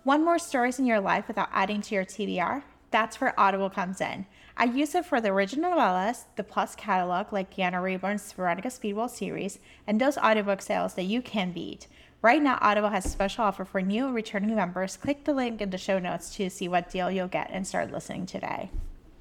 Want more stories in your life without adding to your TBR? That's where Audible comes in. I use it for the original novellas, the Plus catalog like Deanna Rayburn's Veronica Speedwell series, and those audiobook sales that you can beat. Right now, Audible has a special offer for new and returning members. Click the link in the show notes to see what deal you'll get and start listening today.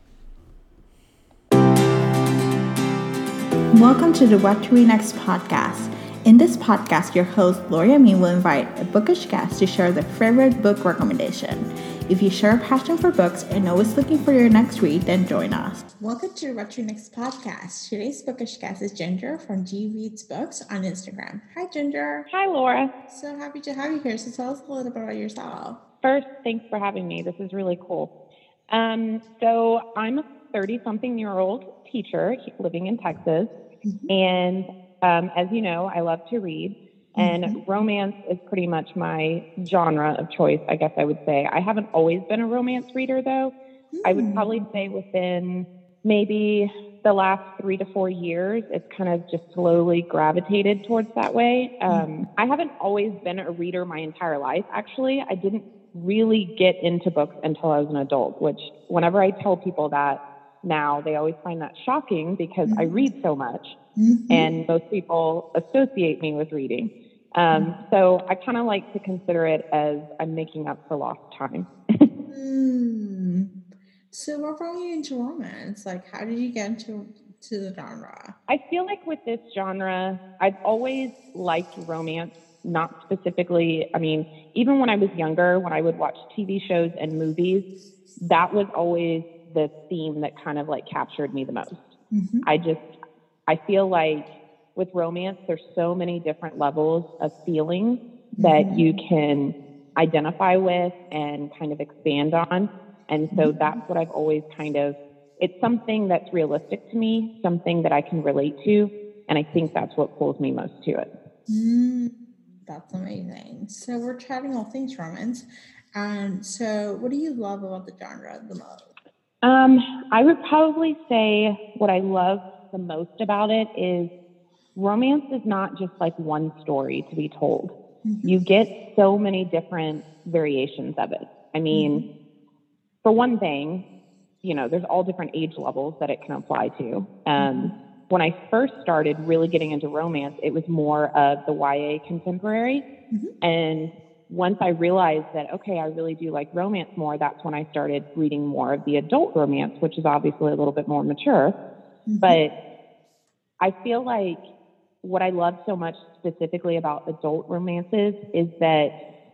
Welcome to the What to Read Next podcast. In this podcast, your host, Lori Amin, will invite a bookish guest to share their favorite book recommendation. If you share a passion for books and always looking for your next read, then join us. Welcome to the What to Read Next podcast. Today's bookish guest is Ginger from G Reads Books on Instagram. Hi, Ginger. Hi, Laura. So happy to have you here. So tell us a little bit about yourself. First, thanks for having me. This is really cool. So I'm a 30-something-year-old teacher living in Texas. Mm-hmm. And as you know, I love to read, and mm-hmm. romance is pretty much my genre of choice, I guess I would say. I haven't always been a romance reader, though. I would probably say within maybe the last 3 to 4 years, it's kind of just slowly gravitated towards that way. I haven't always been a reader my entire life, actually. I didn't really get into books until I was an adult, which whenever I tell people that now, they always find that shocking because I read so much. Mm-hmm. And most people associate me with reading. So I kind of like to consider it as I'm making up for lost time. So what brought you into romance? Like, how did you get into the genre? I feel like with this genre, I've always liked romance, not specifically. I mean, even when I was younger, when I would watch TV shows and movies, that was always the theme that kind of like captured me the most. Mm-hmm. I feel like with romance, there's so many different levels of feelings that mm-hmm. you can identify with and kind of expand on. And so mm-hmm. that's what I've always it's something that's realistic to me, something that I can relate to. And I think that's what pulls me most to it. That's amazing. So we're chatting all things romance. And so what do you love about the genre the most? I would probably say what I love the most about it is romance is not just like one story to be told. Mm-hmm. You get so many different variations of it. I mean, mm-hmm. for one thing, there's all different age levels that it can apply to. When I first started really getting into romance, it was more of the YA contemporary. Mm-hmm. And once I realized that, okay, I really do like romance more, that's when I started reading more of the adult romance, which is obviously a little bit more mature. Mm-hmm. But I feel like what I love so much specifically about adult romances is that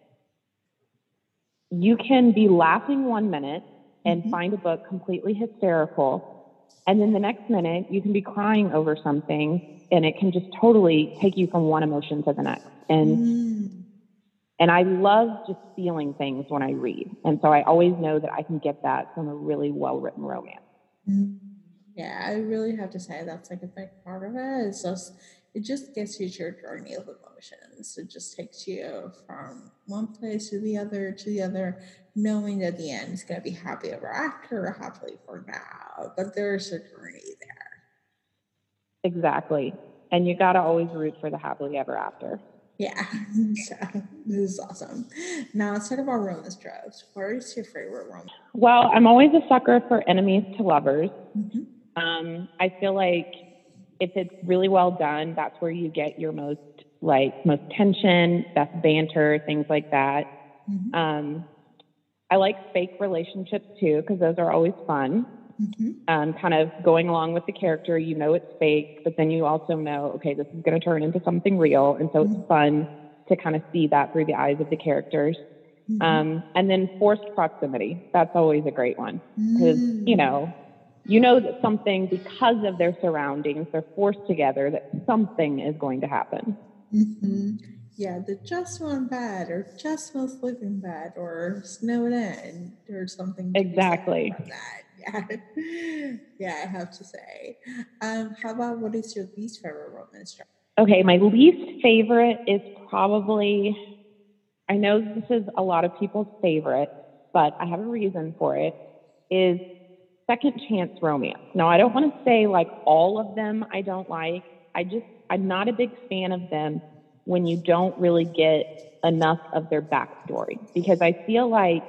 you can be laughing one minute and mm-hmm. find a book completely hysterical, and then the next minute you can be crying over something, and it can just totally take you from one emotion to the next. And I love just feeling things when I read. And so I always know that I can get that from a really well-written romance. Yeah, I really have to say that's like a big part of it. It just gets you to your journey of emotions. It just takes you from one place to the other, knowing that the end is going to be happy ever after or happily for now. But there's a journey there. Exactly. And you got to always root for the happily ever after. Yeah, so this is awesome. Now let's talk about romance tropes. What is your favorite romance? Well, I'm always a sucker for enemies to lovers. Mm-hmm. I feel like if it's really well done, that's where you get your most tension, best banter, things like that. Mm-hmm. I like fake relationships too, because those are always fun. Mm-hmm. Kind of going along with the character, it's fake, but then you also know, okay, this is going to turn into something real. And so mm-hmm. it's fun to kind of see that through the eyes of the characters. Mm-hmm. And then forced proximity. That's always a great one because, you know that something, because of their surroundings, they're forced together, that something is going to happen. Mm-hmm. Yeah, the just one bed or just no sleeping bed or snowed in or something. Exactly. That. Yeah, I have to say. How about what is your least favorite romance genre? Okay, my least favorite is probably, I know this is a lot of people's favorite, but I have a reason for it, is second chance romance. Now, I don't want to say like all of them I don't like. I'm not a big fan of them when you don't really get enough of their backstory, because I feel like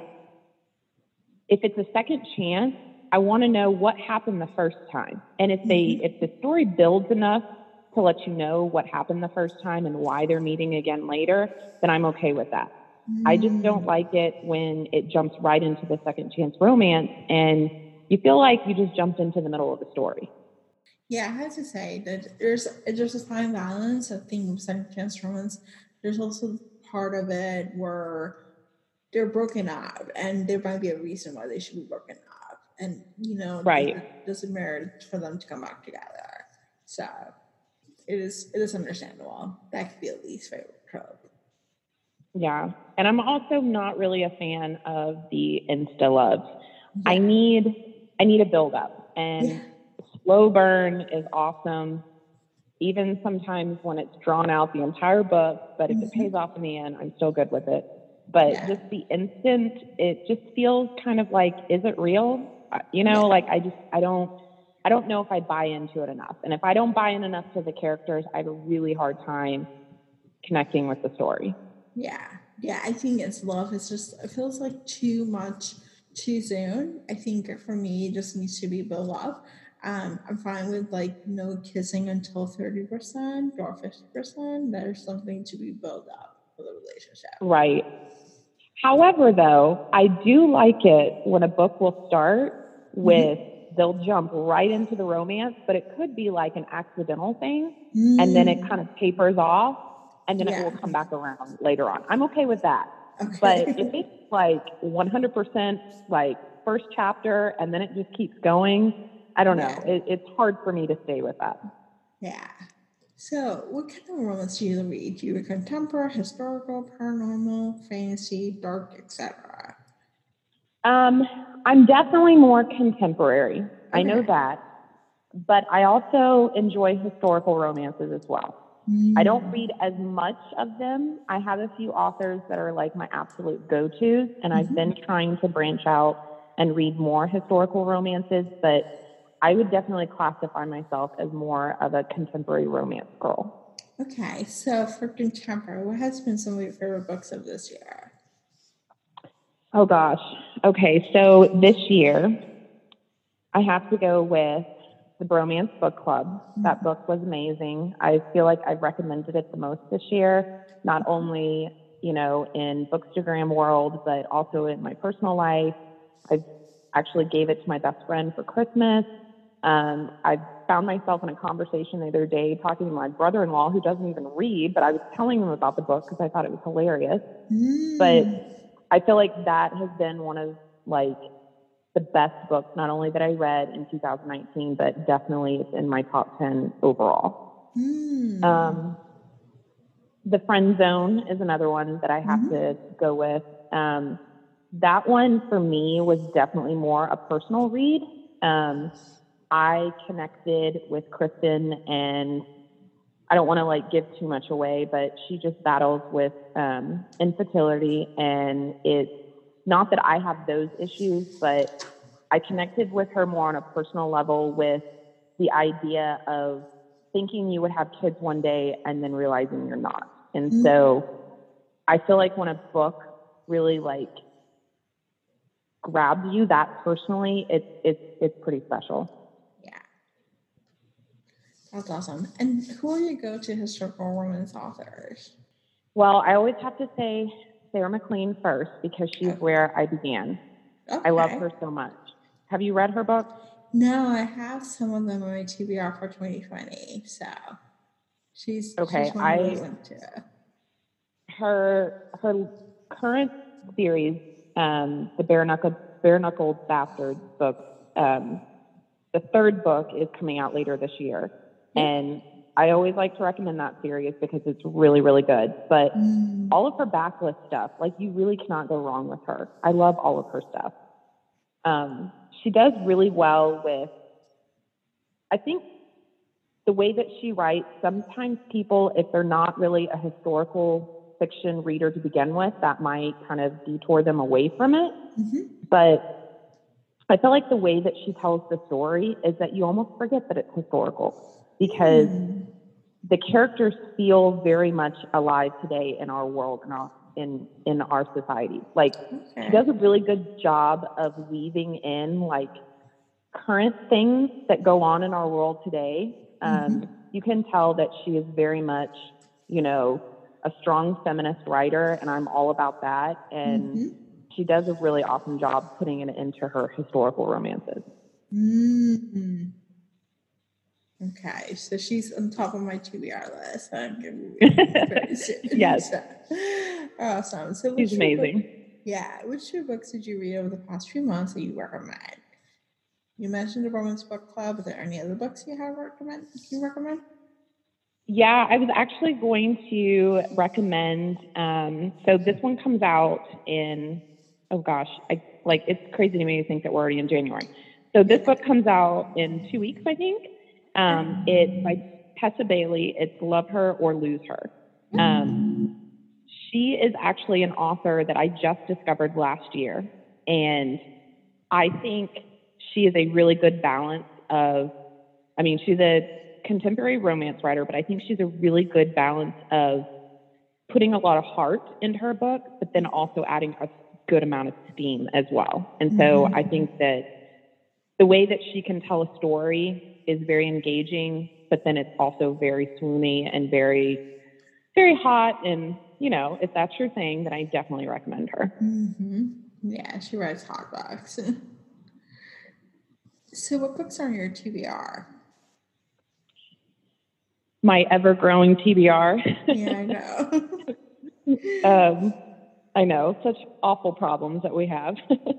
if it's a second chance, I want to know what happened the first time. And if the story builds enough to let you know what happened the first time and why they're meeting again later, then I'm okay with that. I just don't like it when it jumps right into the second chance romance and you feel like you just jumped into the middle of the story. Yeah, I have to say that there's a fine balance. I think second chance romance. There's also part of it where they're broken up, and there might be a reason why they should be broken up, and right, it doesn't merit for them to come back together. So it is understandable. That could be a least favorite trope. Yeah, and I'm also not really a fan of the insta loves. Yeah. I need a build up, and slow burn is awesome. Even sometimes when it's drawn out the entire book, but if it pays off in the end, I'm still good with it. But just the instant, it just feels kind of like, is it real? Like I don't know if I buy into it enough. And if I don't buy in enough to the characters, I have a really hard time connecting with the story. Yeah. I think it's love. It's just, it feels like too much too soon. I think for me, it just needs to be built up. I'm fine with like no kissing until 30% or 50%. There's something to be built up for the relationship. Right. However, though, I do like it when a book will start with, they'll jump right into the romance, but it could be like an accidental thing, and then it kind of tapers off, and then it will come back around later on. I'm okay with that. Okay. But if it's like 100% like first chapter and then it just keeps going, I don't know. It's hard for me to stay with that. Yeah. So, what kind of romance do you read? Do you read contemporary, historical, paranormal, fantasy, dark, etc.? I'm definitely more contemporary. Okay. I know that. But I also enjoy historical romances as well. I don't read as much of them. I have a few authors that are like my absolute go-tos, and I've been trying to branch out and read more historical romances, but I would definitely classify myself as more of a contemporary romance girl. Okay, so for contemporary, what has been some of your favorite books of this year? Oh gosh. Okay, so this year I have to go with the Bromance Book Club. That book was amazing. I feel like I've recommended it the most this year, not only, in Bookstagram world, but also in my personal life. I actually gave it to my best friend for Christmas. I found myself in a conversation the other day talking to my brother-in-law, who doesn't even read, but I was telling him about the book because I thought it was hilarious. But I feel like that has been one of the best books, not only that I read in 2019, but definitely it's in my top 10 overall. The Friend Zone is another one that I have to go with. That one for me was definitely more a personal read. I connected with Kristen, and I don't want to give too much away, but she just battles with infertility, and it's not that I have those issues, but I connected with her more on a personal level with the idea of thinking you would have kids one day and then realizing you're not. And so I feel like when a book really grabs you that personally, it's pretty special. Yeah. That's awesome. And who are your go-to historical romance authors? Well, I always have to say Sarah MacLean first because she's where I began. Okay. I love her so much. Have you read her books? No, I have some of them on my TBR for 2020. So she's okay. She's one I went to. Her current series, the Bare Knuckled Bastards book. The third book is coming out later this year, and I always like to recommend that series because it's really, really good. But all of her backlist stuff, you really cannot go wrong with her. I love all of her stuff. She does really well with, I think, the way that she writes. Sometimes people, if they're not really a historical fiction reader to begin with, that might kind of detour them away from it. But I feel like the way that she tells the story is that you almost forget that it's historical because the characters feel very much alive today in our world and in our society. Like, she does a really good job of weaving in like current things that go on in our world today. You can tell that she is very much, a strong feminist writer, and I'm all about that. And she does a really awesome job putting it into her historical romances. Okay, so she's on top of my TBR list. I'm going to read very soon. Yes. Awesome. So she's amazing. Which two books did you read over the past few months that you recommend? You mentioned the Romance Book Club. Are there any other books you recommend? Yeah, I was actually going to recommend, so this one comes out in, it's crazy to me to think that we're already in January. So this book comes out in 2 weeks, I think. It's by Tessa Bailey. It's Love Her or Lose Her. She is actually an author that I just discovered last year. And I think she is a really good balance she's a contemporary romance writer, but I think she's a really good balance of putting a lot of heart into her book, but then also adding a good amount of steam as well. And so I think that the way that she can tell a story is very engaging, but then it's also very swoony and very, very hot. And, if that's your thing, then I definitely recommend her. Yeah, she writes hot books. So what books are on your TBR? My ever-growing TBR. Yeah, I know. I know, such awful problems that we have.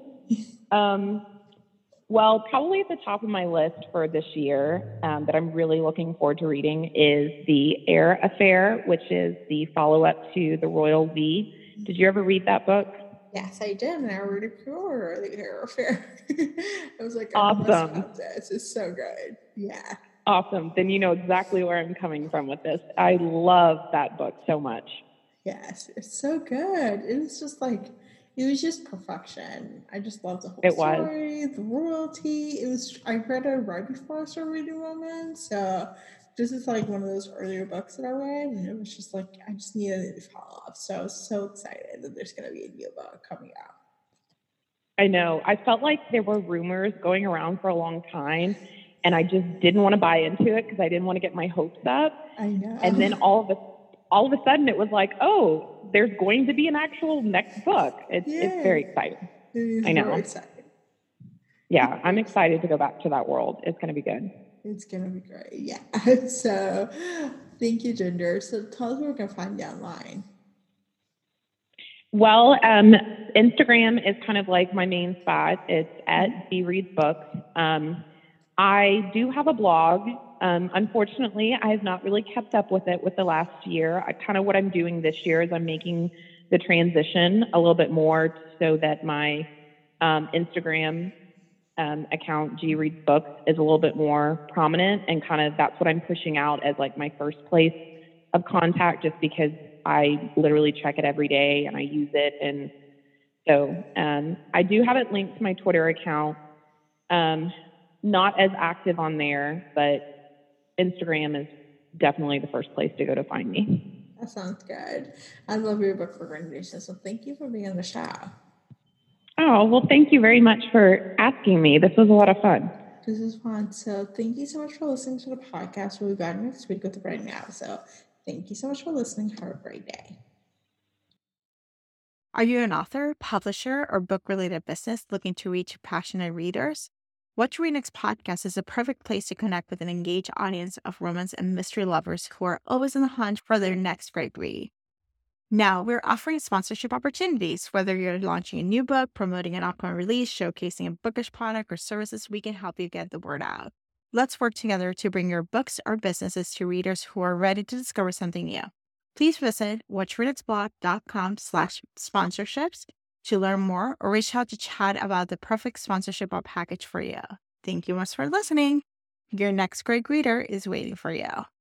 Well, probably at the top of my list for this year that I'm really looking forward to reading is The Heir Affair, which is the follow-up to The Royal V. Did you ever read that book? Yes, I did, and I already pre-ordered The Heir Affair. I was like, awesome. I must have this. It's so good. Yeah. Awesome. Then you know exactly where I'm coming from with this. I love that book so much. Yes, it's so good. It was just perfection. I just loved the whole story, the royalty. I read it right before I started reading romance. So this is like one of those earlier books that I read, and it was just like, I just needed to follow up. So I was so excited that there's going to be a new book coming out. I know. I felt like there were rumors going around for a long time, and I just didn't want to buy into it because I didn't want to get my hopes up. I know. And then all of a sudden it was like, oh, there's going to be an actual next book. It's very exciting. I know. Very exciting. Yeah, I'm excited to go back to that world. It's going to be good. It's going to be great. Yeah. So thank you, Ginger. So tell us where we can find you online. Well, Instagram is kind of like my main spot. It's at G Reads Books. I do have a blog. Unfortunately, I have not really kept up with it with the last year. What I'm doing this year is I'm making the transition a little bit more so that my Instagram account, G Reads Books, is a little bit more prominent, and kind of that's what I'm pushing out as like my first place of contact, just because I literally check it every day and I use it. And so I do have it linked to my Twitter account. Not as active on there, but Instagram is definitely the first place to go to find me. That sounds good. I love your book recommendations, so thank you for being on the show. Oh, well, thank you very much for asking me. This was a lot of fun. This is fun. So thank you so much for listening to the podcast. We'll be back next week with a brand new episode. Thank you so much for listening. Have a great day. Are you an author, publisher, or book-related business looking to reach passionate readers? What to Read Next podcast is a perfect place to connect with an engaged audience of romance and mystery lovers who are always on the hunt for their next great read. Now, we're offering sponsorship opportunities. Whether you're launching a new book, promoting an upcoming release, showcasing a bookish product or services, we can help you get the word out. Let's work together to bring your books or businesses to readers who are ready to discover something new. Please visit whattoreadnextblog.com/sponsorships to learn more, or reach out to chat about the perfect sponsorship package for you. Thank you much for listening. Your next great reader is waiting for you.